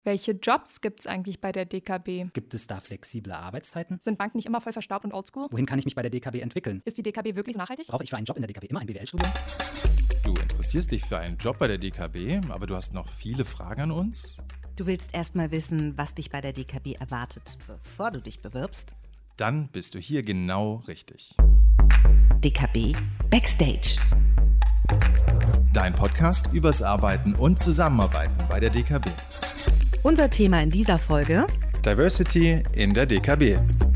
Welche Jobs gibt es eigentlich bei der DKB? Gibt es da flexible Arbeitszeiten? Sind Banken nicht immer voll verstaubt und oldschool? Wohin kann ich mich bei der DKB entwickeln? Ist die DKB wirklich nachhaltig? Brauche ich für einen Job in der DKB immer ein BWL-Studium? Du interessierst dich für einen Job bei der DKB, aber du hast noch viele Fragen an uns? Du willst erst mal wissen, was dich bei der DKB erwartet, bevor du dich bewirbst? Dann bist du hier genau richtig. DKB Backstage. Dein Podcast übers Arbeiten und Zusammenarbeiten bei der DKB. Unser Thema in dieser Folge: Diversity in der DKB.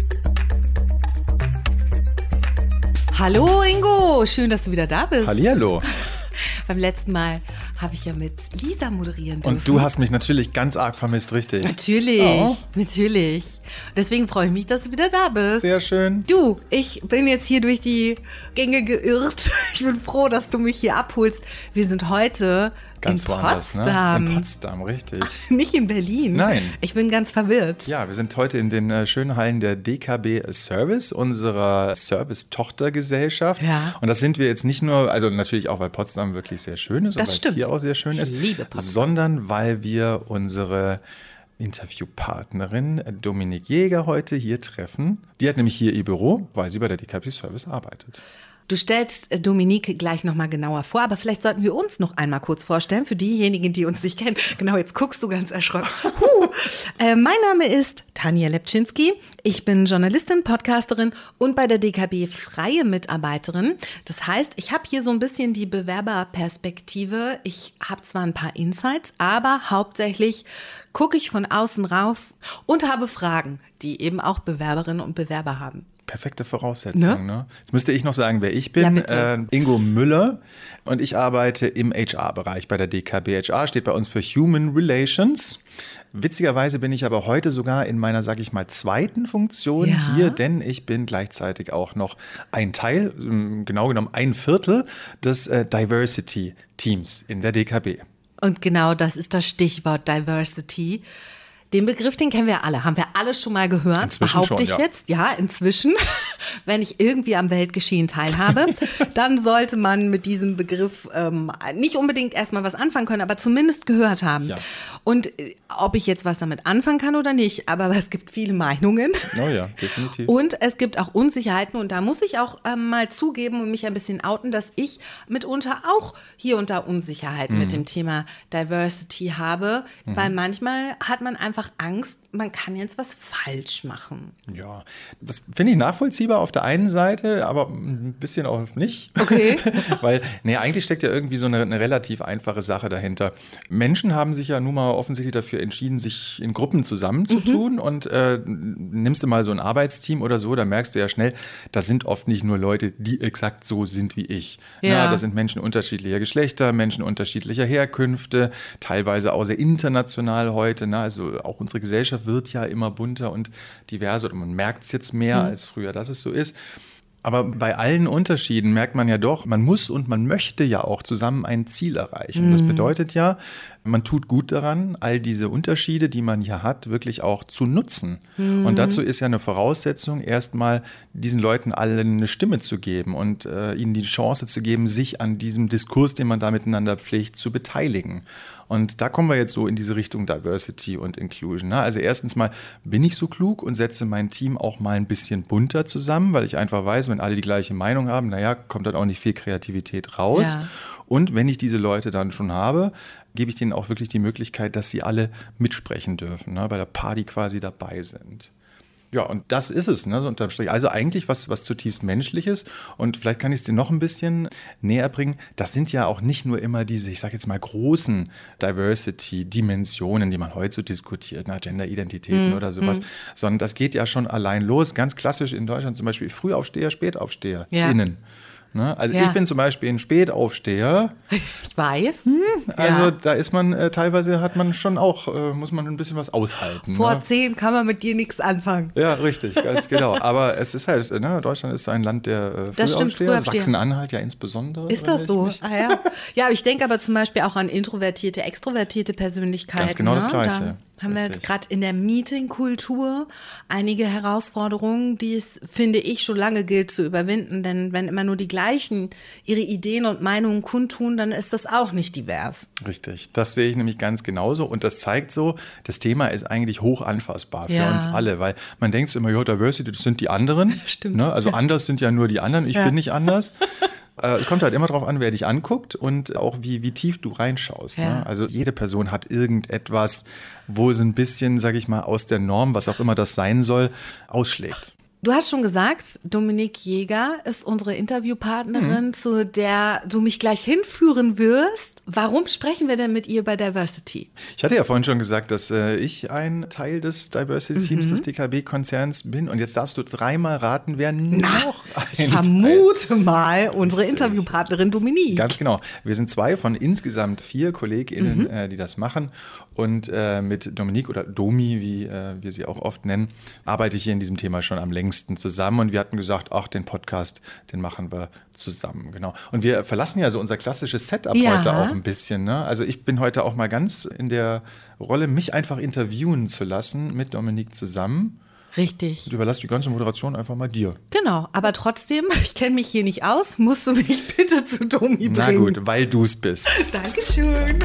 Hallo Ingo, schön, dass du wieder da bist. Hallihallo. Beim letzten Mal habe ich ja mit Lisa moderieren dürfen. Und du hast mich natürlich ganz arg vermisst, richtig? Natürlich. Deswegen freue ich mich, dass du wieder da bist. Sehr schön. Du, ich bin jetzt hier durch die Gänge geirrt. Ich bin froh, dass du mich hier abholst. Wir sind heute ganz in woanders, Potsdam. Ne? In Potsdam, richtig. Nicht in Berlin. Nein. Ich bin ganz verwirrt. Ja, wir sind heute in den schönen Hallen der DKB Service, unserer Service-Tochtergesellschaft. Ja. Und das sind wir jetzt nicht nur, also natürlich auch, weil Potsdam wirklich sehr schön ist Das und weil stimmt. es hier auch sehr schön ist, Ich liebe Potsdam. sondern weil wir unsere Interviewpartnerin Dominik Jäger heute hier treffen. Die hat nämlich hier ihr Büro, weil sie bei der DKB Service arbeitet. Du stellst Dominique gleich nochmal genauer vor, aber vielleicht sollten wir uns noch einmal kurz vorstellen, für diejenigen, die uns nicht kennen. Genau, jetzt guckst du ganz erschrocken. Mein Name ist Tanja Lepczynski. Ich bin Journalistin, Podcasterin und bei der DKB freie Mitarbeiterin. Das heißt, ich habe hier so ein bisschen die Bewerberperspektive. Ich habe zwar ein paar Insights, aber hauptsächlich gucke ich von außen rauf und habe Fragen, die eben auch Bewerberinnen und Bewerber haben. Perfekte Voraussetzung. Ne? Jetzt müsste ich noch sagen, wer ich bin. Ja, bitte. Ingo Müller und ich arbeite im HR-Bereich bei der DKB. HR steht bei uns für Human Relations. Witzigerweise bin ich aber heute sogar in meiner, sag ich mal, zweiten Funktion hier, denn ich bin gleichzeitig auch noch ein Teil, genau genommen ein Viertel des Diversity-Teams in der DKB. Und genau das ist das Stichwort Diversity. Den Begriff, den kennen wir alle, haben wir alle schon mal gehört, Inzwischen behaupte schon, ich ja. jetzt. Ja, inzwischen, wenn ich irgendwie am Weltgeschehen teilhabe, dann sollte man mit diesem Begriff nicht unbedingt erstmal was anfangen können, aber zumindest gehört haben. Ja. Und ob ich jetzt was damit anfangen kann oder nicht, aber es gibt viele Meinungen. Oh ja, definitiv. Und es gibt auch Unsicherheiten und da muss ich auch mal zugeben und mich ein bisschen outen, dass ich mitunter auch hier und da Unsicherheiten mit dem Thema Diversity habe, weil manchmal hat man einfach Angst, man kann jetzt was falsch machen. Ja, das finde ich nachvollziehbar auf der einen Seite, aber ein bisschen auch nicht. Okay. Weil, eigentlich steckt ja irgendwie so eine relativ einfache Sache dahinter. Menschen haben sich ja nun mal offensichtlich dafür entschieden, sich in Gruppen zusammenzutun und nimmst du mal so ein Arbeitsteam oder so, da merkst du ja schnell, das sind oft nicht nur Leute, die exakt so sind wie ich. Ja. Das sind Menschen unterschiedlicher Geschlechter, Menschen unterschiedlicher Herkünfte, teilweise auch sehr international heute. Also auch unsere Gesellschaft wird ja immer bunter und diverser und man merkt es jetzt mehr als früher, dass es so ist. Aber bei allen Unterschieden merkt man ja doch, man muss und man möchte ja auch zusammen ein Ziel erreichen. Das bedeutet ja, man tut gut daran, all diese Unterschiede, die man hier hat, wirklich auch zu nutzen. Und dazu ist ja eine Voraussetzung, erstmal diesen Leuten allen eine Stimme zu geben und ihnen die Chance zu geben, sich an diesem Diskurs, den man da miteinander pflegt, zu beteiligen. Und da kommen wir jetzt so in diese Richtung Diversity und Inclusion. Also erstens mal bin ich so klug und setze mein Team auch mal ein bisschen bunter zusammen, weil ich einfach weiß, wenn alle die gleiche Meinung haben, kommt dann auch nicht viel Kreativität raus. Ja. Und wenn ich diese Leute dann schon habe, gebe ich denen auch wirklich die Möglichkeit, dass sie alle mitsprechen dürfen, bei der Party quasi dabei sind. Ja, und das ist es, so unterm Strich. Also eigentlich was zutiefst Menschliches. Und vielleicht kann ich es dir noch ein bisschen näher bringen. Das sind ja auch nicht nur immer diese, ich sage jetzt mal, großen Diversity-Dimensionen, die man heute so diskutiert, Gender-Identitäten oder sowas, sondern das geht ja schon allein los. Ganz klassisch in Deutschland zum Beispiel Frühaufsteher, SpätaufsteherInnen. Also ich bin zum Beispiel ein Spätaufsteher. Ich weiß. Also da ist man, teilweise hat man schon auch, muss man ein bisschen was aushalten. Vor 10 kann man mit dir nichts anfangen. Ja, richtig, ganz genau. Aber es ist halt, Deutschland ist so ein Land der Das stimmt, Frühaufsteher, Frühaufsteher. Sachsen-Anhalt ja insbesondere. Ist das so? Ja, aber ich denke aber zum Beispiel auch an introvertierte, extrovertierte Persönlichkeiten. Ganz genau das Gleiche. Haben wir Richtig. gerade in der Meeting-Kultur einige Herausforderungen, die es, finde ich, schon lange gilt zu überwinden. Denn wenn immer nur die gleichen ihre Ideen und Meinungen kundtun, dann ist das auch nicht divers. Richtig, das sehe ich nämlich ganz genauso und das zeigt so, das Thema ist eigentlich hoch anfassbar für Ja. uns alle, weil man denkt so immer, ja, Diversity, das sind die anderen. Stimmt. Ne? Also anders sind ja nur die anderen, ich Ja. bin nicht anders. Es kommt halt immer darauf an, wer dich anguckt und auch wie tief du reinschaust. Ja. Ne? Also jede Person hat irgendetwas, wo so ein bisschen, sage ich mal, aus der Norm, was auch immer das sein soll, ausschlägt. Du hast schon gesagt, Dominique Jäger ist unsere Interviewpartnerin, zu der du mich gleich hinführen wirst. Warum sprechen wir denn mit ihr bei Diversity? Ich hatte ja vorhin schon gesagt, dass ich ein Teil des Diversity-Teams des DKB-Konzerns bin. Und jetzt darfst du 3-mal raten, wer noch Ich ein vermute mal unsere Interviewpartnerin Dominique. Ganz genau. Wir sind 2 von insgesamt 4 KollegInnen, die das machen. Und mit Dominique oder Domi, wie wir sie auch oft nennen, arbeite ich hier in diesem Thema schon am längsten zusammen. Und wir hatten gesagt, ach, den Podcast, den machen wir zusammen. Genau. Und wir verlassen ja so unser klassisches Setup Ja. heute auch ein bisschen. Ne? Also ich bin heute auch mal ganz in der Rolle, mich einfach interviewen zu lassen mit Dominique zusammen. Richtig. Und überlasse die ganze Moderation einfach mal dir. Genau, aber trotzdem, ich kenne mich hier nicht aus, musst du mich bitte zu Domi bringen. Na gut, weil du es bist. Dankeschön.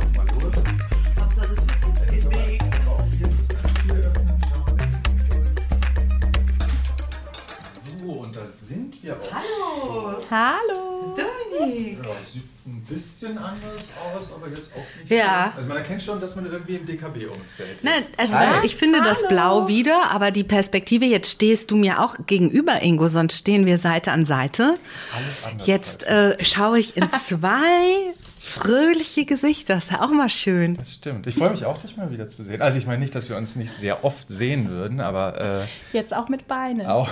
So, und da sind wir auch. Hallo. Dominik. Ja, sieht ein bisschen anders aus, aber jetzt auch nicht Ja. so. Also man erkennt schon, dass man irgendwie im DKB-Umfeld ist. Nein, also Hi. ich finde das Hallo. Blau wieder, aber die Perspektive, jetzt stehst du mir auch gegenüber, Ingo, sonst stehen wir Seite an Seite. Alles anders. Jetzt als- schaue ich in 2 fröhliche Gesichter, das ist ja auch mal schön. Das stimmt. Ich freue mich auch, dich mal wieder zu sehen. Also ich meine nicht, dass wir uns nicht sehr oft sehen würden, aber Jetzt auch mit Beinen. auch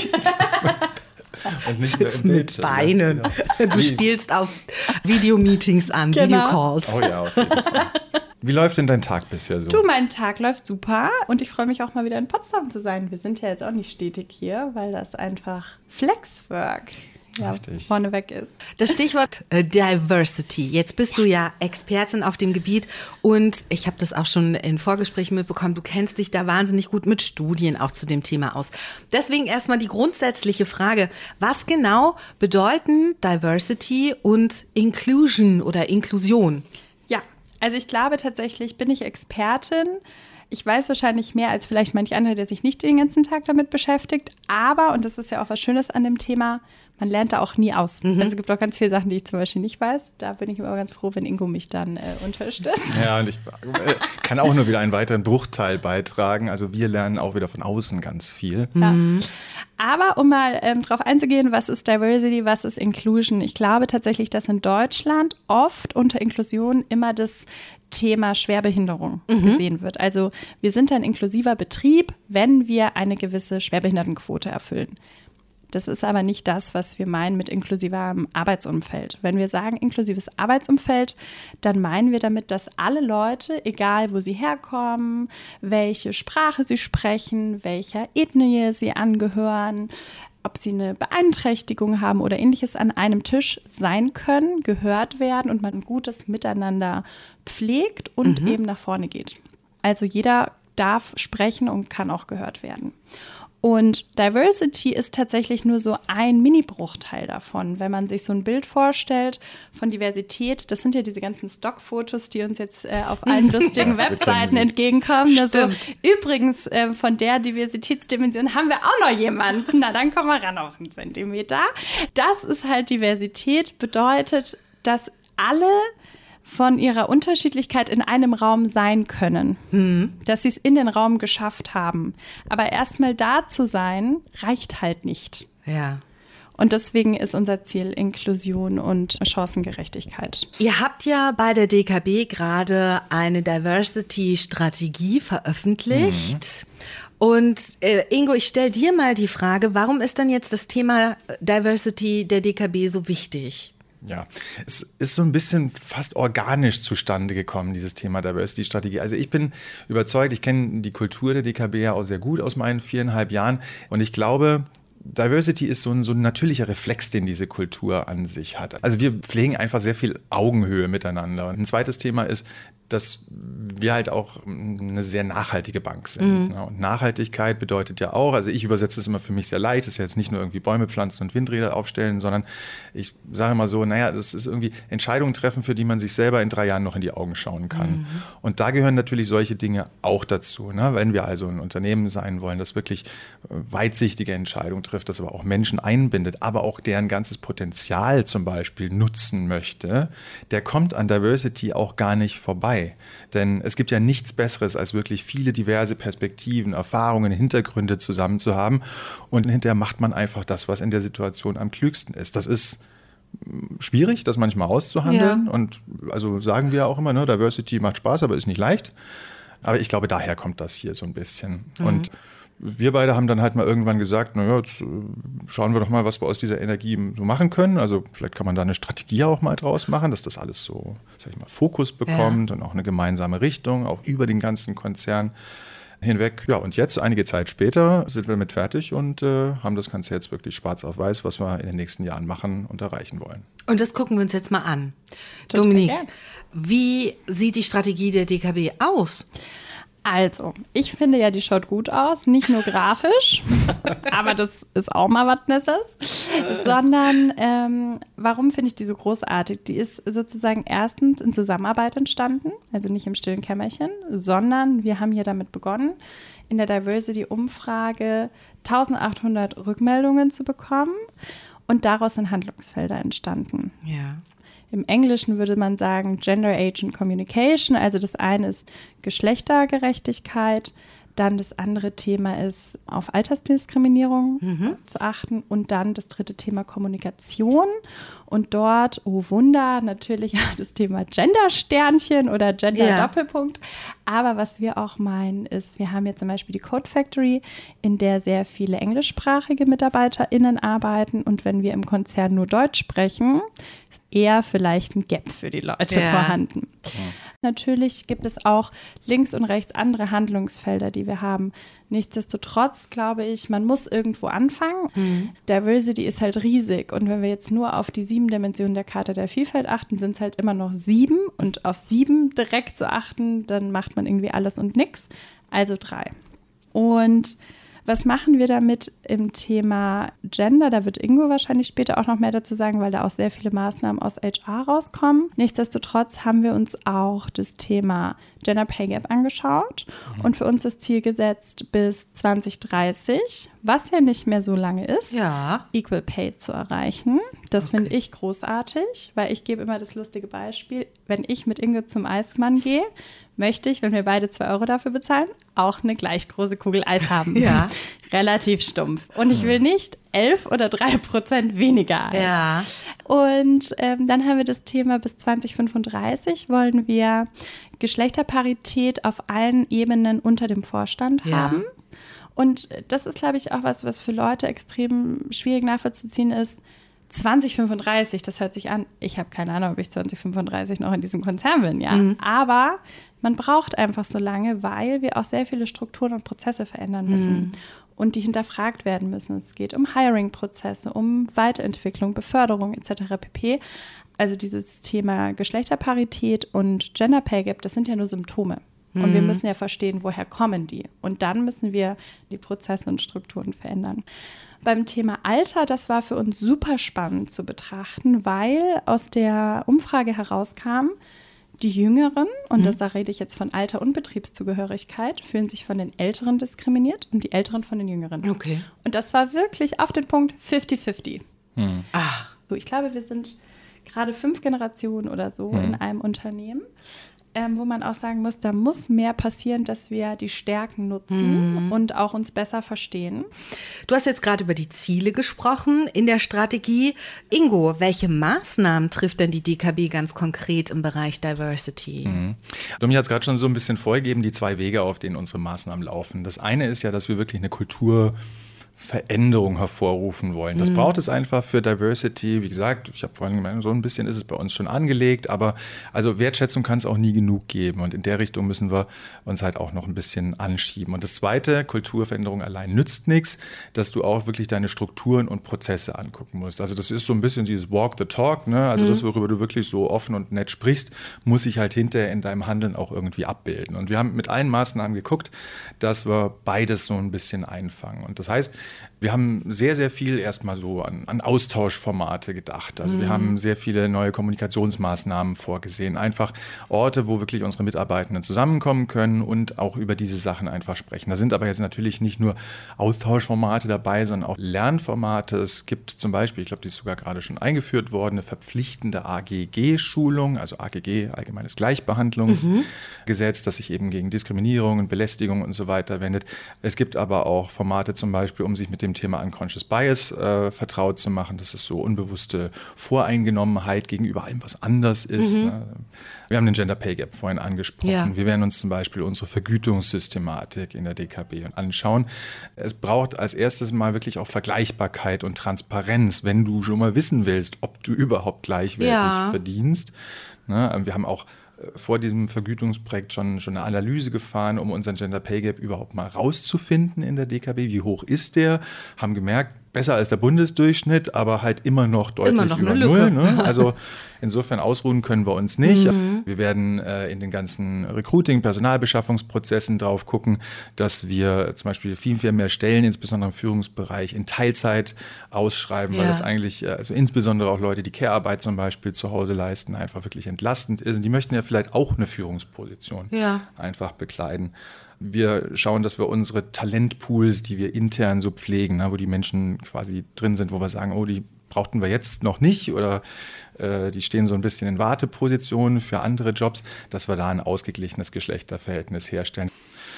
und nicht nur Sitzt im mit Bildschirm, Beinen. ganz genau. Du Wie- spielst auf Videomeetings an, Genau. Videocalls. Oh ja, auf jeden Fall. Wie läuft denn dein Tag bisher so? Du, mein Tag läuft super und ich freue mich auch mal wieder in Potsdam zu sein. Wir sind ja jetzt auch nicht stetig hier, weil das einfach Flexwork Richtig. vorneweg ist. Das Stichwort Diversity. Jetzt bist du ja Expertin auf dem Gebiet und ich habe das auch schon in Vorgesprächen mitbekommen. Du kennst dich da wahnsinnig gut mit Studien auch zu dem Thema aus. Deswegen erstmal die grundsätzliche Frage. Was genau bedeuten Diversity und Inclusion oder Inklusion? Ja, also ich glaube tatsächlich, bin ich Expertin. Ich weiß wahrscheinlich mehr als vielleicht manch anderer, der sich nicht den ganzen Tag damit beschäftigt. Aber, und das ist ja auch was Schönes an dem Thema, man lernt da auch nie aus. Also es gibt auch ganz viele Sachen, die ich zum Beispiel nicht weiß. Da bin ich immer ganz froh, wenn Ingo mich dann unterstützt. Ja, und ich kann auch nur wieder einen weiteren Bruchteil beitragen. Also wir lernen auch wieder von außen ganz viel. Ja. Aber um mal drauf einzugehen, was ist Diversity, was ist Inclusion? Ich glaube tatsächlich, dass in Deutschland oft unter Inklusion immer das Thema Schwerbehinderung gesehen wird. Also wir sind ein inklusiver Betrieb, wenn wir eine gewisse Schwerbehindertenquote erfüllen. Das ist aber nicht das, was wir meinen mit inklusivem Arbeitsumfeld. Wenn wir sagen inklusives Arbeitsumfeld, dann meinen wir damit, dass alle Leute, egal wo sie herkommen, welche Sprache sie sprechen, welcher Ethnie sie angehören, ob sie eine Beeinträchtigung haben oder ähnliches, an einem Tisch sein können, gehört werden und man ein gutes Miteinander pflegt und eben nach vorne geht. Also jeder darf sprechen und kann auch gehört werden. Und Diversity ist tatsächlich nur so ein Mini-Bruchteil davon. Wenn man sich so ein Bild vorstellt von Diversität, das sind ja diese ganzen Stockfotos, die uns jetzt auf allen lustigen Webseiten entgegenkommen. Also, übrigens, von der Diversitätsdimension haben wir auch noch jemanden. Na, dann kommen wir ran auf einen Zentimeter. Das ist halt Diversität, bedeutet, dass alle von ihrer Unterschiedlichkeit in einem Raum sein können, dass sie es in den Raum geschafft haben. Aber erstmal da zu sein, reicht halt nicht. Ja. Und deswegen ist unser Ziel Inklusion und Chancengerechtigkeit. Ihr habt ja bei der DKB gerade eine Diversity-Strategie veröffentlicht. Und Ingo, ich stelle dir mal die Frage, warum ist denn jetzt das Thema Diversity der DKB so wichtig? Ja, es ist so ein bisschen fast organisch zustande gekommen, dieses Thema Diversity-Strategie. Also ich bin überzeugt, ich kenne die Kultur der DKB ja auch sehr gut aus meinen 4,5 Jahren. Und ich glaube, Diversity ist so ein natürlicher Reflex, den diese Kultur an sich hat. Also wir pflegen einfach sehr viel Augenhöhe miteinander. Und ein zweites Thema ist, dass wir halt auch eine sehr nachhaltige Bank sind. Ne? Und Nachhaltigkeit bedeutet ja auch, also ich übersetze es immer für mich sehr leicht, das ist ja jetzt nicht nur irgendwie Bäume pflanzen und Windräder aufstellen, sondern ich sage mal so, naja, das ist irgendwie Entscheidungen treffen, für die man sich selber in 3 Jahren noch in die Augen schauen kann. Und da gehören natürlich solche Dinge auch dazu. Ne? Wenn wir also ein Unternehmen sein wollen, das wirklich weitsichtige Entscheidungen trifft, das aber auch Menschen einbindet, aber auch deren ganzes Potenzial zum Beispiel nutzen möchte, der kommt an Diversity auch gar nicht vorbei. Denn es gibt ja nichts Besseres, als wirklich viele diverse Perspektiven, Erfahrungen, Hintergründe zusammen zu haben. Und hinterher macht man einfach das, was in der Situation am klügsten ist. Das ist schwierig, das manchmal auszuhandeln. Ja. Und also sagen wir auch immer, ne, Diversity macht Spaß, aber ist nicht leicht. Aber ich glaube, daher kommt das hier so ein bisschen. Und wir beide haben dann halt mal irgendwann gesagt, naja, jetzt schauen wir doch mal, was wir aus dieser Energie so machen können. Also vielleicht kann man da eine Strategie auch mal draus machen, dass das alles so, sag ich mal, Fokus bekommt und auch eine gemeinsame Richtung, auch über den ganzen Konzern hinweg. Ja, und jetzt, einige Zeit später, sind wir mit fertig und haben das Ganze jetzt wirklich schwarz auf weiß, was wir in den nächsten Jahren machen und erreichen wollen. Und das gucken wir uns jetzt mal an. Total Dominique, gern. wie sieht die Strategie der DKB aus? Also, ich finde ja, die schaut gut aus, nicht nur grafisch, aber das ist auch mal was Nettes, sondern warum finde ich die so großartig? Die ist sozusagen erstens in Zusammenarbeit entstanden, also nicht im stillen Kämmerchen, sondern wir haben hier damit begonnen, in der Diversity-Umfrage 1800 Rückmeldungen zu bekommen und daraus sind Handlungsfelder entstanden. Ja. Im Englischen würde man sagen Gender Agent Communication, also das eine ist Geschlechtergerechtigkeit, dann das andere Thema ist auf Altersdiskriminierung zu achten und dann das dritte Thema Kommunikation und dort, oh Wunder, natürlich das Thema Gender-Sternchen oder Gender-Doppelpunkt, aber was wir auch meinen ist, wir haben jetzt zum Beispiel die Code Factory, in der sehr viele englischsprachige MitarbeiterInnen arbeiten und wenn wir im Konzern nur Deutsch sprechen, ist eher vielleicht ein Gap für die Leute vorhanden. Ja. Natürlich gibt es auch links und rechts andere Handlungsfelder, die wir haben. Nichtsdestotrotz glaube ich, man muss irgendwo anfangen. Diversity ist halt riesig und wenn wir jetzt nur auf die 7 Dimensionen der Charta der Vielfalt achten, sind es halt immer noch 7 und auf 7 direkt zu achten, dann macht man irgendwie alles und nix, also 3. Und was machen wir damit im Thema Gender? Da wird Ingo wahrscheinlich später auch noch mehr dazu sagen, weil da auch sehr viele Maßnahmen aus HR rauskommen. Nichtsdestotrotz haben wir uns auch das Thema Gender Pay Gap angeschaut und für uns das Ziel gesetzt, bis 2030, was ja nicht mehr so lange ist, Equal Pay zu erreichen. Das finde ich großartig, weil ich gebe immer das lustige Beispiel, wenn ich mit Ingo zum Eismann gehe, möchte ich, wenn wir beide 2 € dafür bezahlen, auch eine gleich große Kugel Eis haben. Ja. Relativ stumpf. Und ich will nicht 11 oder 3% weniger Eis. Ja. Und dann haben wir das Thema, bis 2035 wollen wir Geschlechterparität auf allen Ebenen unter dem Vorstand haben. Und das ist, glaube ich, auch was für Leute extrem schwierig nachvollziehen ist. 2035, das hört sich an, ich habe keine Ahnung, ob ich 2035 noch in diesem Konzern bin, ja. Aber man braucht einfach so lange, weil wir auch sehr viele Strukturen und Prozesse verändern müssen und die hinterfragt werden müssen. Es geht um Hiring-Prozesse, um Weiterentwicklung, Beförderung etc. pp. Also dieses Thema Geschlechterparität und Gender Pay Gap, das sind ja nur Symptome. Und wir müssen ja verstehen, woher kommen die. Und dann müssen wir die Prozesse und Strukturen verändern. Beim Thema Alter, das war für uns super spannend zu betrachten, weil aus der Umfrage herauskam, die Jüngeren, und da rede ich jetzt von Alter und Betriebszugehörigkeit, fühlen sich von den Älteren diskriminiert und die Älteren von den Jüngeren. Okay. Und das war wirklich auf den Punkt 50-50. So, ich glaube, wir sind gerade 5 Generationen oder so in einem Unternehmen, wo man auch sagen muss, da muss mehr passieren, dass wir die Stärken nutzen und auch uns besser verstehen. Du hast jetzt gerade über die Ziele gesprochen in der Strategie. Ingo, welche Maßnahmen trifft denn die DKB ganz konkret im Bereich Diversity? Domi hat es gerade schon so ein bisschen vorgegeben, die 2 Wege, auf denen unsere Maßnahmen laufen. Das eine ist ja, dass wir wirklich eine Kultur Veränderung hervorrufen wollen. Das braucht es einfach für Diversity. Wie gesagt, ich habe vorhin gemeint, so ein bisschen ist es bei uns schon angelegt, aber also Wertschätzung kann es auch nie genug geben und in der Richtung müssen wir uns halt auch noch ein bisschen anschieben. Und das Zweite, Kulturveränderung allein nützt nichts, dass du auch wirklich deine Strukturen und Prozesse angucken musst. Also das ist so ein bisschen dieses Walk the Talk, ne? Also das, worüber du wirklich so offen und nett sprichst, muss sich halt hinterher in deinem Handeln auch irgendwie abbilden. Und wir haben mit allen Maßnahmen geguckt, dass wir beides so ein bisschen einfangen. Und das heißt, wir haben sehr, sehr viel erstmal so an Austauschformate gedacht. Also wir haben sehr viele neue Kommunikationsmaßnahmen vorgesehen. Einfach Orte, wo wirklich unsere Mitarbeitenden zusammenkommen können und auch über diese Sachen einfach sprechen. Da sind aber jetzt natürlich nicht nur Austauschformate dabei, sondern auch Lernformate. Es gibt zum Beispiel, ich glaube, die ist sogar gerade schon eingeführt worden, eine verpflichtende AGG-Schulung, also AGG, Allgemeines Gleichbehandlungsgesetz, das sich eben gegen Diskriminierung und Belästigung und so weiter wendet. Es gibt aber auch Formate zum Beispiel, um sich mit dem Thema Unconscious Bias vertraut zu machen. Das ist so unbewusste Voreingenommenheit gegenüber allem, was anders ist. Ne? Wir haben den Gender Pay Gap vorhin angesprochen. Ja. Wir werden uns zum Beispiel unsere Vergütungssystematik in der DKB anschauen. Es braucht als erstes mal wirklich auch Vergleichbarkeit und Transparenz, wenn du schon mal wissen willst, ob du überhaupt gleichwertig verdienst. Ne? Wir haben auch vor diesem Vergütungsprojekt schon eine Analyse gefahren, um unseren Gender Pay Gap überhaupt mal rauszufinden in der DKB. Wie hoch ist der? Haben gemerkt, besser als der Bundesdurchschnitt, aber halt immer noch deutlich über Null. Ne? Also insofern ausruhen können wir uns nicht. Wir werden in den ganzen Recruiting-, Personalbeschaffungsprozessen drauf gucken, dass wir zum Beispiel viel mehr Stellen, insbesondere im Führungsbereich, in Teilzeit ausschreiben, weil das eigentlich, also insbesondere auch Leute, die Care-Arbeit zum Beispiel zu Hause leisten, einfach wirklich entlastend ist. Und die möchten ja vielleicht auch eine Führungsposition einfach bekleiden. Wir schauen, dass wir unsere Talentpools, die wir intern so pflegen, wo die Menschen quasi drin sind, wo wir sagen, oh, die brauchten wir jetzt noch nicht oder die stehen so ein bisschen in Wartepositionen für andere Jobs, dass wir da ein ausgeglichenes Geschlechterverhältnis herstellen.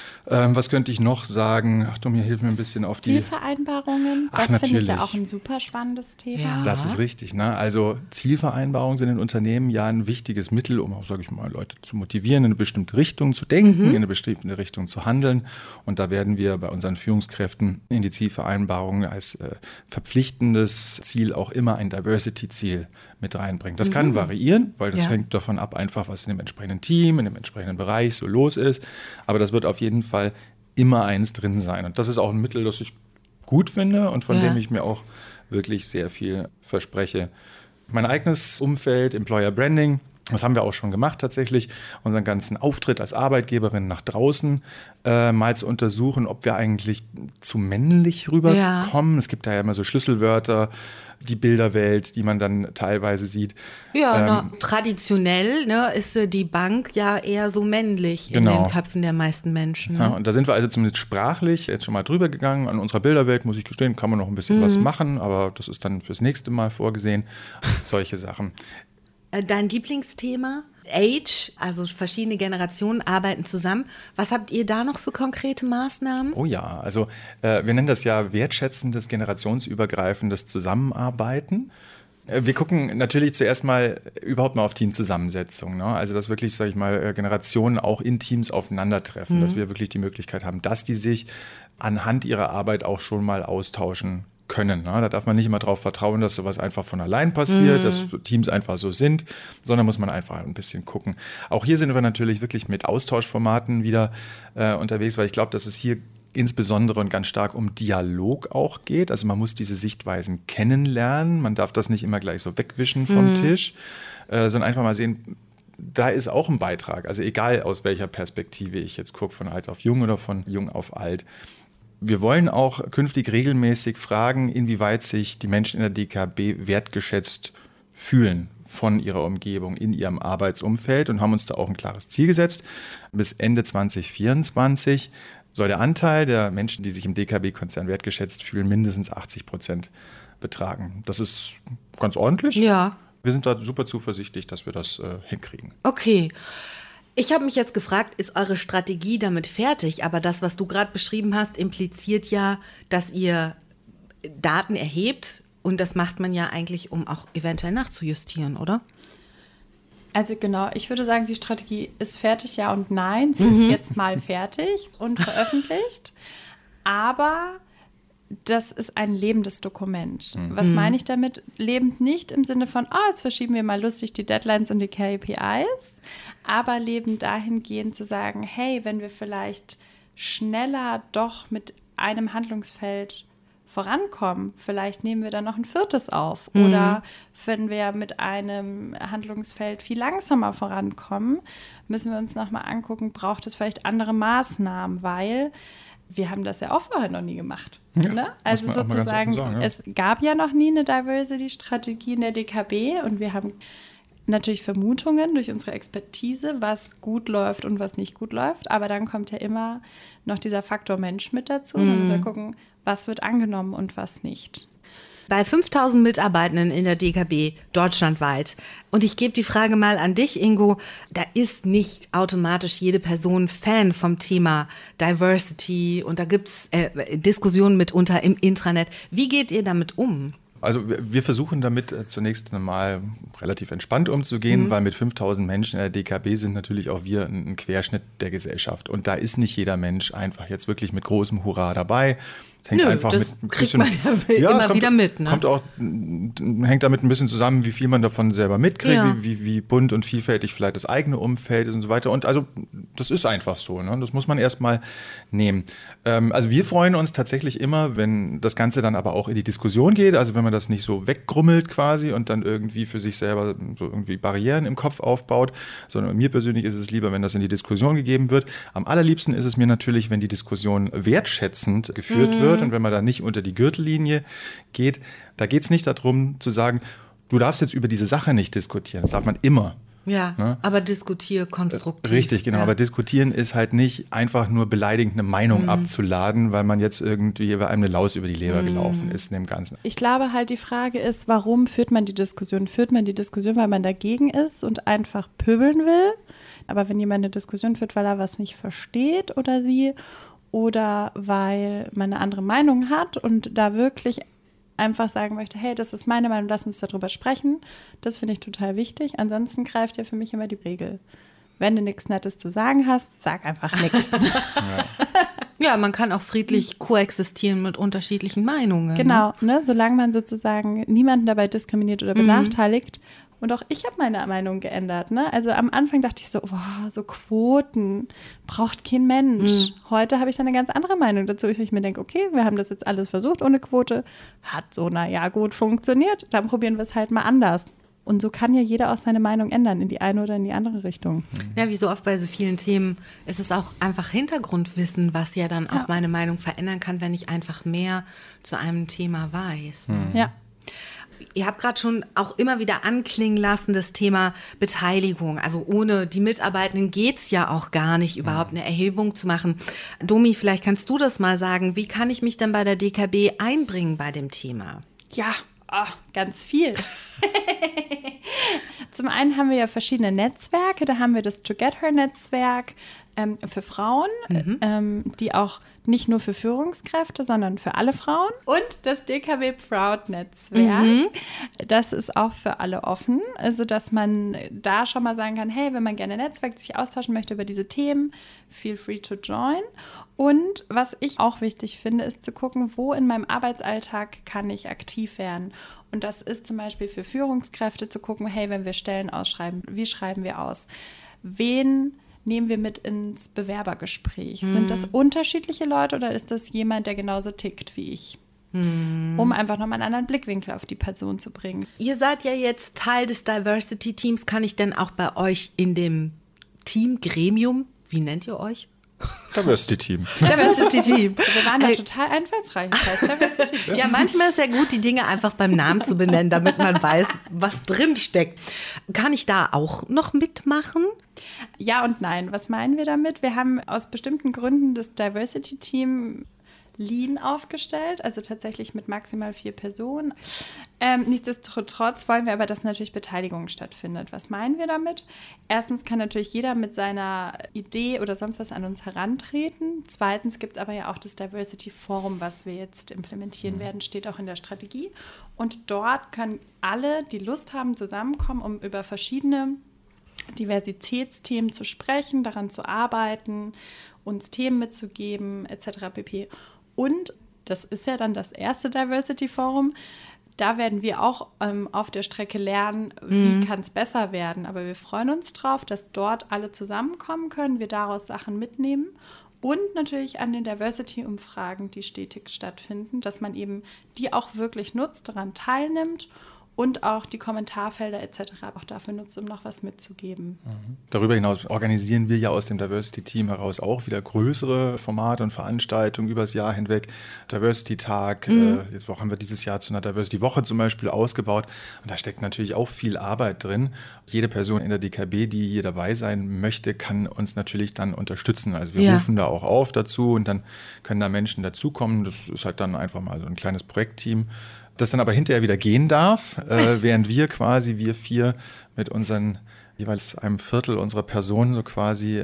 Was könnte ich noch sagen? Achtung, hier hilft mir ein bisschen auf die Zielvereinbarungen. Das finde ich ja auch ein super spannendes Thema. Ja. Das ist richtig. Ne? Also Zielvereinbarungen sind in Unternehmen ja ein wichtiges Mittel, um auch, sage ich mal, Leute zu motivieren, in eine bestimmte Richtung zu denken, in eine bestimmte Richtung zu handeln. Und da werden wir bei unseren Führungskräften in die Zielvereinbarungen als verpflichtendes Ziel auch immer ein Diversity-Ziel mit reinbringen. Das kann variieren, weil das hängt davon ab, einfach was in dem entsprechenden Team, in dem entsprechenden Bereich so los ist. Aber das wird auf jeden Fall immer eins drin sein. Und das ist auch ein Mittel, das ich gut finde und von dem ich mir auch wirklich sehr viel verspreche. Mein eigenes Umfeld, Employer Branding, das haben wir auch schon gemacht tatsächlich, unseren ganzen Auftritt als Arbeitgeberin nach draußen mal zu untersuchen, ob wir eigentlich zu männlich rüberkommen. Ja. Es gibt da ja immer so Schlüsselwörter, die Bilderwelt, die man dann teilweise sieht. Ja, traditionell ist die Bank ja eher so männlich in den Köpfen der meisten Menschen. Ne? Ja, und da sind wir also zumindest sprachlich jetzt schon mal drüber gegangen. An unserer Bilderwelt, muss ich gestehen, kann man noch ein bisschen was machen, aber das ist dann fürs nächste Mal vorgesehen. Solche Sachen. Dein Lieblingsthema? Age, also verschiedene Generationen arbeiten zusammen. Was habt ihr da noch für konkrete Maßnahmen? Oh ja, also wir nennen das ja wertschätzendes, generationsübergreifendes Zusammenarbeiten. Wir gucken natürlich zuerst mal überhaupt mal auf Teamzusammensetzung. Ne? Also dass wirklich, sage ich mal, Generationen auch in Teams aufeinandertreffen, dass wir wirklich die Möglichkeit haben, dass die sich anhand ihrer Arbeit auch schon mal austauschen können. Ne? Da darf man nicht immer darauf vertrauen, dass sowas einfach von allein passiert, dass Teams einfach so sind, sondern muss man einfach ein bisschen gucken. Auch hier sind wir natürlich wirklich mit Austauschformaten wieder unterwegs, weil ich glaube, dass es hier insbesondere und ganz stark um Dialog auch geht. Also man muss diese Sichtweisen kennenlernen. Man darf das nicht immer gleich so wegwischen vom Tisch, sondern einfach mal sehen, da ist auch ein Beitrag. Also egal, aus welcher Perspektive ich jetzt gucke, von alt auf jung oder von jung auf alt. Wir wollen auch künftig regelmäßig fragen, inwieweit sich die Menschen in der DKB wertgeschätzt fühlen von ihrer Umgebung in ihrem Arbeitsumfeld und haben uns da auch ein klares Ziel gesetzt. Bis Ende 2024 soll der Anteil der Menschen, die sich im DKB-Konzern wertgeschätzt fühlen, mindestens 80% betragen. Das ist ganz ordentlich. Ja. Wir sind da super zuversichtlich, dass wir das hinkriegen. Okay. Ich habe mich jetzt gefragt, ist eure Strategie damit fertig? Aber das, was du gerade beschrieben hast, impliziert ja, dass ihr Daten erhebt. Und das macht man ja eigentlich, um auch eventuell nachzujustieren, oder? Also genau, ich würde sagen, die Strategie ist fertig, ja und nein. Sie ist jetzt mal fertig und veröffentlicht. Aber das ist ein lebendes Dokument. Was meine ich damit? Lebend nicht im Sinne von, jetzt verschieben wir mal lustig die Deadlines und die KPIs, aber lebend dahingehend zu sagen, hey, wenn wir vielleicht schneller doch mit einem Handlungsfeld vorankommen, vielleicht nehmen wir dann noch ein 4. auf. Oder wenn wir mit einem Handlungsfeld viel langsamer vorankommen, müssen wir uns nochmal angucken, braucht es vielleicht andere Maßnahmen, weil wir haben das ja auch vorher noch nie gemacht. Ja, ne? Also sozusagen, es gab ja noch nie eine Diversity-Strategie in der DKB und wir haben natürlich Vermutungen durch unsere Expertise, was gut läuft und was nicht gut läuft. Aber dann kommt ja immer noch dieser Faktor Mensch mit dazu. Dann müssen wir gucken, was wird angenommen und was nicht. Bei 5.000 Mitarbeitenden in der DKB deutschlandweit. Und ich gebe die Frage mal an dich, Ingo. Da ist nicht automatisch jede Person Fan vom Thema Diversity. Und da gibt es Diskussionen mitunter im Intranet. Wie geht ihr damit um? Also wir versuchen damit zunächst einmal relativ entspannt umzugehen, weil mit 5.000 Menschen in der DKB sind natürlich auch wir ein Querschnitt der Gesellschaft. Und da ist nicht jeder Mensch einfach jetzt wirklich mit großem Hurra dabei. Es hängt einfach das mit ein kriegt bisschen, man ja immer wieder mit. Ne? Hängt damit ein bisschen zusammen, wie viel man davon selber mitkriegt, Ja. wie bunt und vielfältig vielleicht das eigene Umfeld ist und so weiter. Und also das ist einfach so. Ne? Das muss man erstmal nehmen. Also wir freuen uns tatsächlich immer, wenn das Ganze dann aber auch in die Diskussion geht. Also wenn man das nicht so weggrummelt quasi und dann irgendwie für sich selber so irgendwie Barrieren im Kopf aufbaut, sondern mir persönlich ist es lieber, wenn das in die Diskussion gegeben wird. Am allerliebsten ist es mir natürlich, wenn die Diskussion wertschätzend geführt wird und wenn man da nicht unter die Gürtellinie geht. Da geht es nicht darum zu sagen, du darfst jetzt über diese Sache nicht diskutieren. Das darf man immer. Ja, Ne? aber diskutiere konstruktiv. Richtig, genau. Ja. Aber diskutieren ist halt nicht einfach nur beleidigend eine Meinung abzuladen, weil man jetzt irgendwie bei einem eine Laus über die Leber gelaufen ist in dem Ganzen. Ich glaube halt, die Frage ist, warum führt man die Diskussion? Führt man die Diskussion, weil man dagegen ist und einfach pöbeln will? Aber wenn jemand eine Diskussion führt, weil er was nicht versteht oder sie, oder weil man eine andere Meinung hat und da wirklich einfach sagen möchte, hey, das ist meine Meinung, lass uns darüber sprechen. Das finde ich total wichtig. Ansonsten greift ja für mich immer die Regel. Wenn du nichts Nettes zu sagen hast, sag einfach nichts. Ja, man kann auch friedlich koexistieren mit unterschiedlichen Meinungen. Genau, ne? Solange man sozusagen niemanden dabei diskriminiert oder benachteiligt. Und auch ich habe meine Meinung geändert. Ne? Also am Anfang dachte ich so, boah, so Quoten braucht kein Mensch. Heute habe ich dann eine ganz andere Meinung dazu. Ich mir denke, okay, wir haben das jetzt alles versucht ohne Quote. Hat so, naja, gut funktioniert. Dann probieren wir es halt mal anders. Und so kann ja jeder auch seine Meinung ändern, in die eine oder in die andere Richtung. Ja, wie so oft bei so vielen Themen ist es auch einfach Hintergrundwissen, was ja dann auch meine Meinung verändern kann, wenn ich einfach mehr zu einem Thema weiß. Ja. Ihr habt gerade schon auch immer wieder anklingen lassen, das Thema Beteiligung. Also ohne die Mitarbeitenden geht es ja auch gar nicht, überhaupt eine Erhebung zu machen. Domi, vielleicht kannst du das mal sagen. Wie kann ich mich dann bei der DKB einbringen bei dem Thema? Ja, ganz viel. Zum einen haben wir ja verschiedene Netzwerke. Da haben wir das To Get Her-Netzwerk für Frauen, die auch nicht nur für Führungskräfte, sondern für alle Frauen. Und das DKB Proud-Netzwerk. Das ist auch für alle offen. Also, dass man da schon mal sagen kann, hey, wenn man gerne Netzwerk sich austauschen möchte über diese Themen, feel free to join. Und was ich auch wichtig finde, ist zu gucken, wo in meinem Arbeitsalltag kann ich aktiv werden. Und das ist zum Beispiel für Führungskräfte zu gucken, hey, wenn wir Stellen ausschreiben, wie schreiben wir aus? Wen nehmen wir mit ins Bewerbergespräch? Sind das unterschiedliche Leute oder ist das jemand, der genauso tickt wie ich? Um einfach nochmal einen anderen Blickwinkel auf die Person zu bringen. Ihr seid ja jetzt Teil des Diversity-Teams. Kann ich denn auch bei euch in dem Team-Gremium, wie nennt ihr euch? Diversity-Team. Diversity-Team. Wir waren da total einfallsreich. Das heißt Diversity-Team. Ja, manchmal ist ja gut, die Dinge einfach beim Namen zu benennen, damit man weiß, was drin steckt. Kann ich da auch noch mitmachen? Ja und nein. Was meinen wir damit? Wir haben aus bestimmten Gründen das Diversity-Team Lean aufgestellt, also tatsächlich mit maximal 4 Personen. Nichtsdestotrotz wollen wir aber, dass natürlich Beteiligung stattfindet. Was meinen wir damit? Erstens kann natürlich jeder mit seiner Idee oder sonst was an uns herantreten. Zweitens gibt es aber ja auch das Diversity Forum, was wir jetzt implementieren werden, steht auch in der Strategie. Und dort können alle, die Lust haben, zusammenkommen, um über verschiedene Diversitätsthemen zu sprechen, daran zu arbeiten, uns Themen mitzugeben, etc. pp. Und das ist ja dann das erste Diversity Forum. Da werden wir auch auf der Strecke lernen, wie kann es besser werden. Aber wir freuen uns drauf, dass dort alle zusammenkommen können, wir daraus Sachen mitnehmen. Und natürlich an den Diversity-Umfragen, die stetig stattfinden, dass man eben die auch wirklich nutzt, daran teilnimmt und auch die Kommentarfelder etc. auch dafür nutzt, um noch was mitzugeben. Darüber hinaus organisieren wir ja aus dem Diversity-Team heraus auch wieder größere Formate und Veranstaltungen übers Jahr hinweg. Diversity-Tag, jetzt haben wir dieses Jahr zu einer Diversity-Woche zum Beispiel ausgebaut. Und da steckt natürlich auch viel Arbeit drin. Jede Person in der DKB, die hier dabei sein möchte, kann uns natürlich dann unterstützen. Also wir rufen da auch auf dazu und dann können da Menschen dazukommen. Das ist halt dann einfach mal so ein kleines Projektteam, das dann aber hinterher wieder gehen darf, während wir 4 mit unseren jeweils einem Viertel unserer Personen so quasi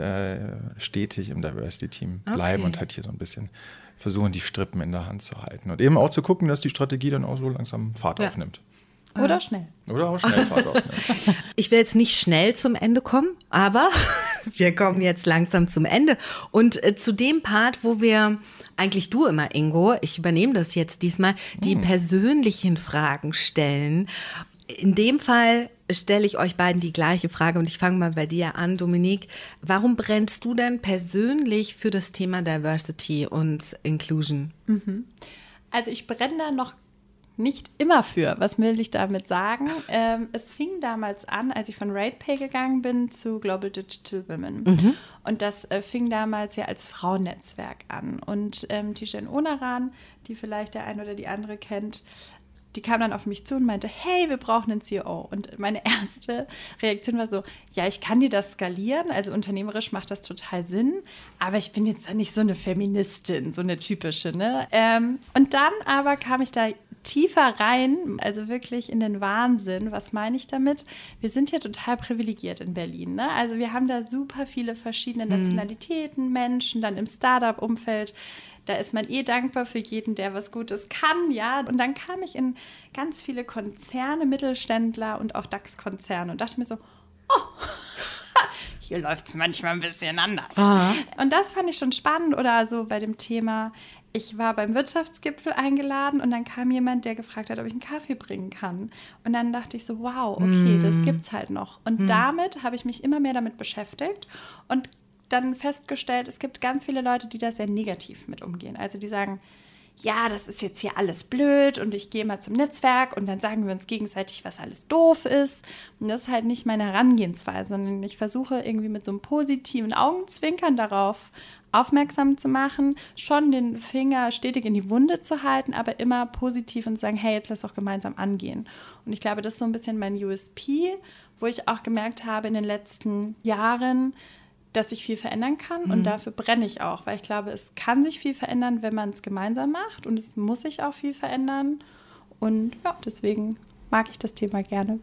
stetig im Diversity-Team bleiben und halt hier so ein bisschen versuchen, die Strippen in der Hand zu halten. Und eben auch zu gucken, dass die Strategie dann auch so langsam Fahrt aufnimmt. Oder schnell. Oder auch schnell Fahrt aufnimmt. Ich will jetzt nicht schnell zum Ende kommen, aber wir kommen jetzt langsam zum Ende. Und zu dem Part, wo wir, eigentlich du immer, Ingo, ich übernehme das jetzt diesmal, die persönlichen Fragen stellen. In dem Fall stelle ich euch beiden die gleiche Frage und ich fange mal bei dir an, Dominique. Warum brennst du denn persönlich für das Thema Diversity und Inclusion? Also ich brenne da noch nicht immer für. Was will ich damit sagen? Es fing damals an, als ich von RatePay gegangen bin zu Global Digital Women. Und das fing damals ja als Frauennetzwerk an. Und Tijen Onaran, die vielleicht der eine oder die andere kennt, die kam dann auf mich zu und meinte, hey, wir brauchen einen CEO. Und meine erste Reaktion war so, ja, ich kann dir das skalieren, also unternehmerisch macht das total Sinn, aber ich bin jetzt nicht so eine Feministin, so eine typische, ne? Und dann aber kam ich da tiefer rein, also wirklich in den Wahnsinn. Was meine ich damit? Wir sind hier total privilegiert in Berlin, ne? Also wir haben da super viele verschiedene Nationalitäten, Menschen, dann im Startup-Umfeld. Da ist man dankbar für jeden, der was Gutes kann, ja. Und dann kam ich in ganz viele Konzerne, Mittelständler und auch DAX-Konzerne und dachte mir so, hier läuft es manchmal ein bisschen anders. Aha. Und das fand ich schon spannend. Oder so bei dem Thema, ich war beim Wirtschaftsgipfel eingeladen und dann kam jemand, der gefragt hat, ob ich einen Kaffee bringen kann. Und dann dachte ich so, wow, okay, das gibt's halt noch. Und damit habe ich mich immer mehr damit beschäftigt und dann festgestellt, es gibt ganz viele Leute, die da sehr negativ mit umgehen. Also die sagen, ja, das ist jetzt hier alles blöd und ich gehe mal zum Netzwerk und dann sagen wir uns gegenseitig, was alles doof ist. Und das ist halt nicht meine Herangehensweise, sondern ich versuche irgendwie mit so einem positiven Augenzwinkern darauf aufmerksam zu machen, schon den Finger stetig in die Wunde zu halten, aber immer positiv und zu sagen, hey, jetzt lass doch gemeinsam angehen. Und ich glaube, das ist so ein bisschen mein USP, wo ich auch gemerkt habe in den letzten Jahren, dass ich viel verändern kann und dafür brenne ich auch, weil ich glaube, es kann sich viel verändern, wenn man es gemeinsam macht und es muss sich auch viel verändern und ja, deswegen mag ich das Thema gerne.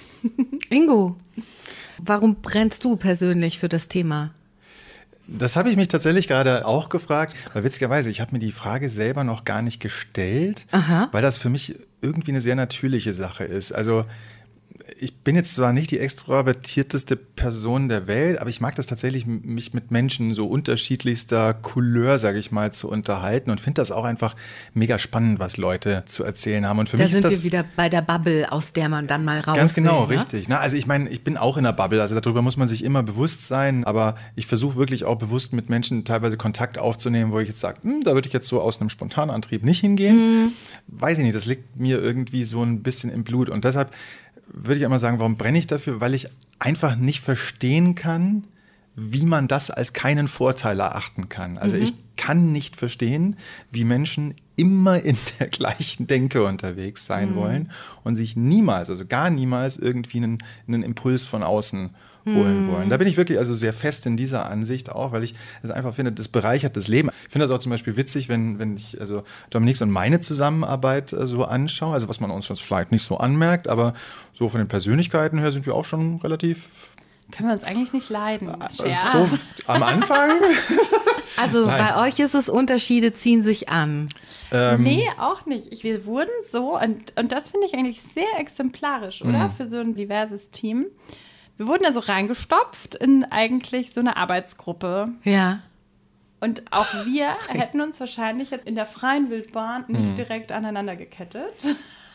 Ingo, warum brennst du persönlich für das Thema? Das habe ich mich tatsächlich gerade auch gefragt, weil witzigerweise, ich habe mir die Frage selber noch gar nicht gestellt, weil das für mich irgendwie eine sehr natürliche Sache ist. Also ich bin jetzt zwar nicht die extrovertierteste Person der Welt, aber ich mag das tatsächlich, mich mit Menschen so unterschiedlichster Couleur, sage ich mal, zu unterhalten und finde das auch einfach mega spannend, was Leute zu erzählen haben. Und für mich ist das, wir wieder bei der Bubble, aus der man dann mal raus ganz genau, will, ne? Richtig. Also ich meine, ich bin auch in der Bubble, also darüber muss man sich immer bewusst sein, aber ich versuche wirklich auch bewusst mit Menschen teilweise Kontakt aufzunehmen, wo ich jetzt sage, da würde ich jetzt so aus einem spontanen Antrieb nicht hingehen. Weiß ich nicht, das liegt mir irgendwie so ein bisschen im Blut und deshalb würde ich einmal sagen, warum brenne ich dafür? Weil ich einfach nicht verstehen kann, wie man das als keinen Vorteil erachten kann. Also ich kann nicht verstehen, wie Menschen immer in der gleichen Denke unterwegs sein wollen und sich niemals, also gar niemals irgendwie einen Impuls von außen holen wollen. Da bin ich wirklich also sehr fest in dieser Ansicht auch, weil ich es einfach finde, das bereichert das Leben. Ich finde das auch zum Beispiel witzig, wenn ich also Dominiques und meine Zusammenarbeit so anschaue, also was man uns vielleicht nicht so anmerkt, aber so von den Persönlichkeiten her sind wir auch schon relativ... Können wir uns eigentlich nicht leiden. So am Anfang? Also Nein. bei euch ist es, Unterschiede ziehen sich an. Nee, auch nicht. Wir wurden so, und das finde ich eigentlich sehr exemplarisch, oder? Für so ein diverses Team. Wir wurden da so reingestopft in eigentlich so eine Arbeitsgruppe. Ja. Und auch wir hätten uns wahrscheinlich jetzt in der freien Wildbahn nicht direkt aneinander gekettet.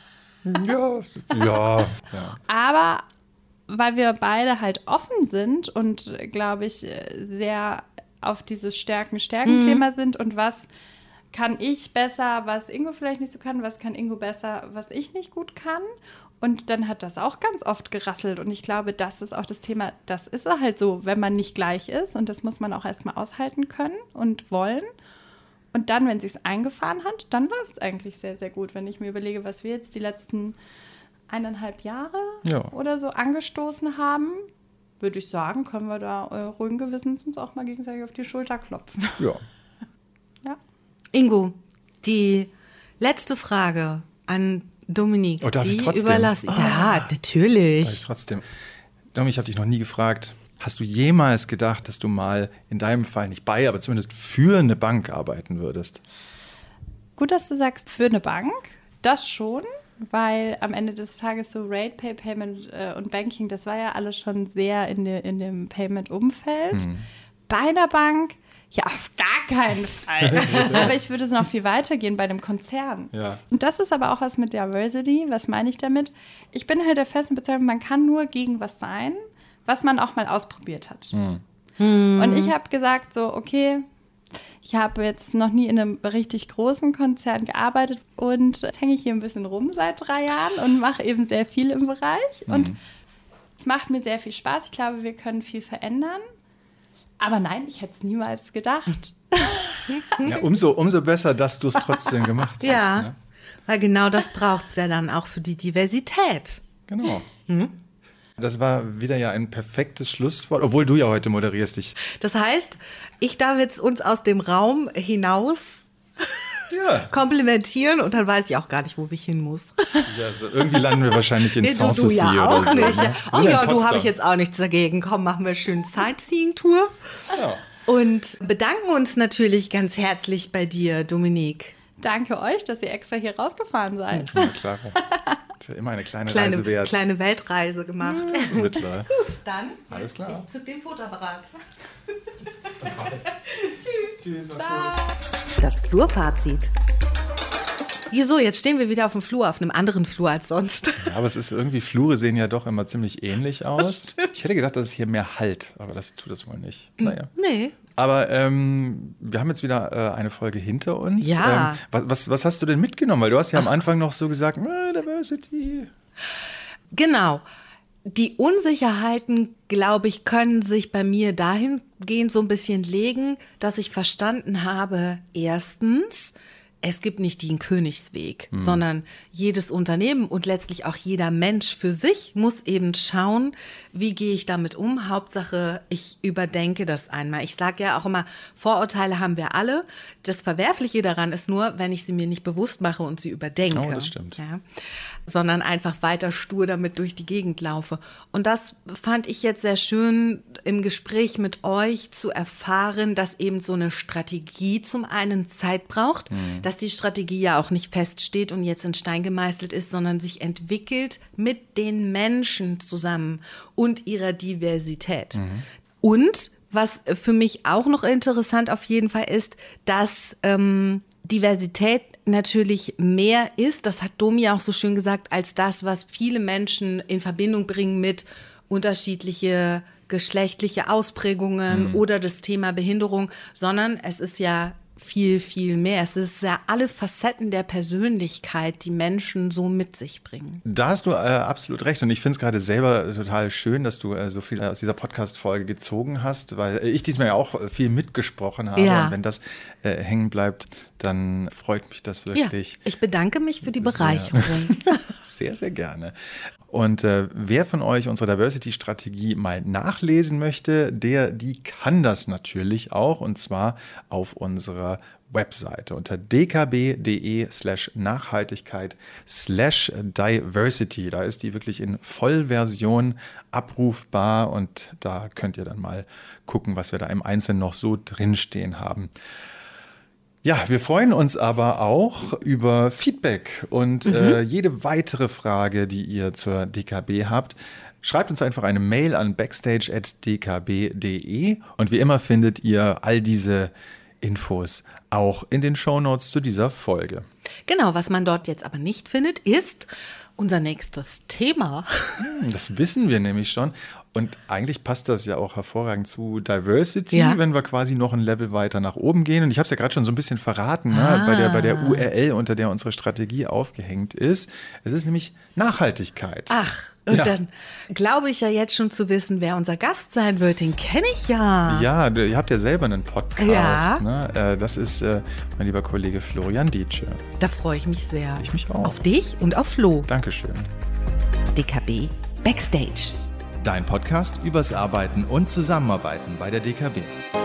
Ja. Aber weil wir beide halt offen sind und, glaube ich, sehr auf dieses Stärken-Thema sind und was kann ich besser, was Ingo vielleicht nicht so kann, was kann Ingo besser, was ich nicht gut kann. Und dann hat das auch ganz oft gerasselt. Und ich glaube, das ist auch das Thema, das ist halt so, wenn man nicht gleich ist. Und das muss man auch erstmal aushalten können und wollen. Und dann, wenn es sich eingefahren hat, dann läuft es eigentlich sehr, sehr gut. Wenn ich mir überlege, was wir jetzt die letzten 1,5 Jahre oder so angestoßen haben, würde ich sagen, können wir da ruhigen Gewissens uns auch mal gegenseitig auf die Schulter klopfen. Ja. Ja. Ingo, die letzte Frage an Dominique. Oh, darf ich trotzdem? Überlasse. Ja, natürlich. Darf ich trotzdem. Domi, ich habe dich noch nie gefragt, hast du jemals gedacht, dass du mal in deinem Fall nicht bei, aber zumindest für eine Bank arbeiten würdest? Gut, dass du sagst, für eine Bank, das schon, weil am Ende des Tages so Rate Pay, Payment und Banking, das war ja alles schon sehr in dem Payment-Umfeld. Bei einer Bank, ja, auf gar keinen Fall. Aber ich würde es noch viel weiter gehen bei dem Konzern. Ja. Und das ist aber auch was mit Diversity. Was meine ich damit? Ich bin halt der festen Überzeugung, man kann nur gegen was sein, was man auch mal ausprobiert hat. Und ich habe gesagt so, okay, ich habe jetzt noch nie in einem richtig großen Konzern gearbeitet und jetzt hänge ich hier ein bisschen rum seit 3 Jahren und mache eben sehr viel im Bereich. Und es macht mir sehr viel Spaß. Ich glaube, wir können viel verändern. Aber nein, ich hätte es niemals gedacht. Ja, umso besser, dass du es trotzdem gemacht hast. Ja, Ne? weil genau das braucht es ja dann auch für die Diversität. Genau. Das war wieder ja ein perfektes Schlusswort, obwohl du ja heute moderierst. Das heißt, ich darf jetzt uns aus dem Raum hinaus komplimentieren und dann weiß ich auch gar nicht, wo ich hin muss. Ja, so irgendwie landen wir wahrscheinlich in Sanssouci du ja oder auch so. nicht. Ne? Oh Sind wir in ja, du Potsdam. habe ich jetzt auch nichts dagegen. Komm, machen wir eine schöne Sightseeing-Tour. Ja. Und bedanken uns natürlich ganz herzlich bei dir, Dominique. Danke euch, dass ihr extra hier rausgefahren seid. Ja, klar. Das ist ja immer eine kleine Reise wert. Kleine Weltreise gemacht. Mittler. Gut, dann Alles klar. ich zück den Fotoapparat. Tschüss. Das Flurfazit. Wieso? Jetzt stehen wir wieder auf dem Flur, auf einem anderen Flur als sonst. Ja, aber es ist irgendwie, Flure sehen ja doch immer ziemlich ähnlich aus. Ich hätte gedacht, dass es hier mehr Halt, aber das tut es wohl nicht. Naja. Nee. Aber wir haben jetzt wieder eine Folge hinter uns. Ja. Was hast du denn mitgenommen? Weil du hast ja am Anfang noch so gesagt, Diversity. Genau. Die Unsicherheiten, glaube ich, können sich bei mir dahingehend so ein bisschen legen, dass ich verstanden habe, erstens, es gibt nicht den Königsweg, sondern jedes Unternehmen und letztlich auch jeder Mensch für sich muss eben schauen, wie gehe ich damit um. Hauptsache, ich überdenke das einmal. Ich sage ja auch immer, Vorurteile haben wir alle. Das Verwerfliche daran ist nur, wenn ich sie mir nicht bewusst mache und sie überdenke. Oh, das stimmt. Ja, sondern einfach weiter stur damit durch die Gegend laufe. Und das fand ich jetzt sehr schön im Gespräch mit euch zu erfahren, dass eben so eine Strategie zum einen Zeit braucht, dass die Strategie ja auch nicht feststeht und jetzt in Stein gemeißelt ist, sondern sich entwickelt mit den Menschen zusammen und ihrer Diversität. Und was für mich auch noch interessant auf jeden Fall ist, dass Diversität natürlich mehr ist, das hat Domi auch so schön gesagt, als das, was viele Menschen in Verbindung bringen mit unterschiedliche geschlechtliche Ausprägungen oder das Thema Behinderung, sondern es ist ja viel, viel mehr. Es ist ja alle Facetten der Persönlichkeit, die Menschen so mit sich bringen. Da hast du absolut recht und ich finde es gerade selber total schön, dass du so viel aus dieser Podcast-Folge gezogen hast, weil ich diesmal ja auch viel mitgesprochen habe und wenn das hängen bleibt, dann freut mich das wirklich. Ja, ich bedanke mich für die Bereicherung. Sehr, sehr gerne. Und wer von euch unsere Diversity-Strategie mal nachlesen möchte, die kann das natürlich auch und zwar auf unserer Webseite unter dkb.de/Nachhaltigkeit/Diversity. Da ist die wirklich in Vollversion abrufbar und da könnt ihr dann mal gucken, was wir da im Einzelnen noch so drinstehen haben. Ja, wir freuen uns aber auch über Feedback und jede weitere Frage, die ihr zur DKB habt. Schreibt uns einfach eine Mail an backstage@dkb.de und wie immer findet ihr all diese Infos auch in den Shownotes zu dieser Folge. Genau, was man dort jetzt aber nicht findet, ist unser nächstes Thema. Das wissen wir nämlich schon. Und eigentlich passt das ja auch hervorragend zu Diversity, wenn wir quasi noch ein Level weiter nach oben gehen. Und ich habe es ja gerade schon so ein bisschen verraten, ne, bei der URL, unter der unsere Strategie aufgehängt ist. Es ist nämlich Nachhaltigkeit. Ach, und dann glaube ich ja jetzt schon zu wissen, wer unser Gast sein wird. Den kenne ich ja. Ja, ihr habt ja selber einen Podcast. Ja. Ne? Das ist mein lieber Kollege Florian Dietsche. Da freue ich mich sehr. Ich mich auch. Auf dich und auf Flo. Dankeschön. DKB Backstage. Dein Podcast übers Arbeiten und Zusammenarbeiten bei der DKB.